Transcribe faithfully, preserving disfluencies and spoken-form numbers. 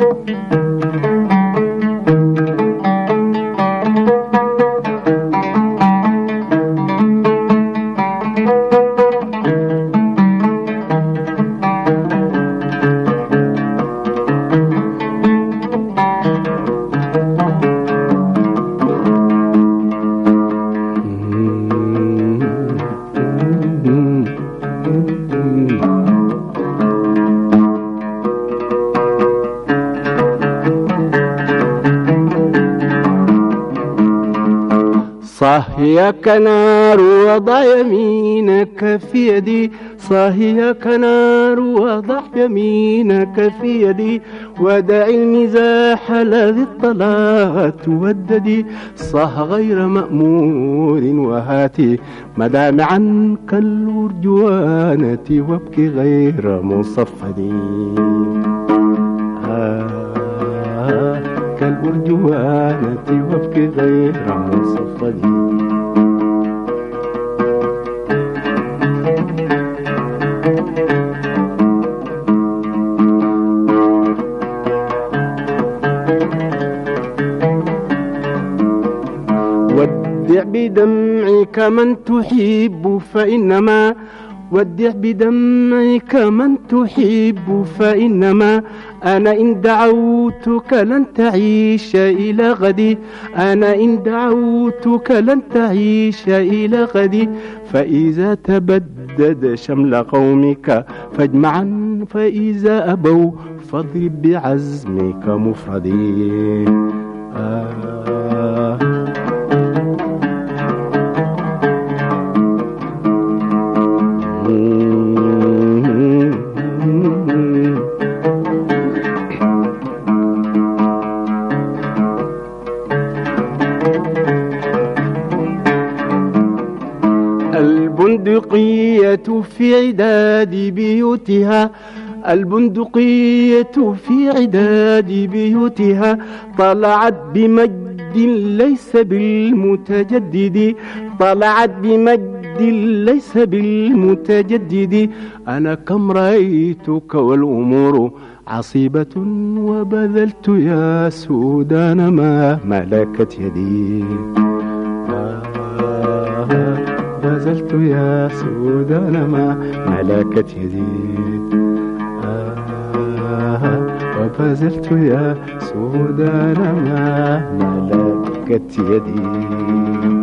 صاهيك نار وضع يمينك في يدي، صاهيك نار وضع يمينك في يدي، ودع المزاح الذي الطلاقة توددي، صاه غير مأمور وهاتي مدامعا كالأرجوانة وابكي غير مصفدي. آه كالأرجوانة وابكي غير مصفدي. ودع بدمعك من تحب فإنما ودع بدمعك من تحب فإنما أنا إن دعوتك لن تعيش إلى غدي، أنا إن دعوتك لن تعيش إلى غدي، فإذا تبدد شمل قومك فاجمعا، فإذا أبوا فاضرب بعزمك مفردي. آه البندقية في عداد بيوتها، البندقية في عداد بيوتها، طلعت بمجد ليس بالمتجدد، طلعت بمجد ليس بالمتجدد. أنا كم رأيتك والأمور عصيبة، وبذلت يا سودان ما ملكت يدي. بذلت يا سودان ما ملكت يدي. آه وبذلت يا سودان ما ملكت يدي.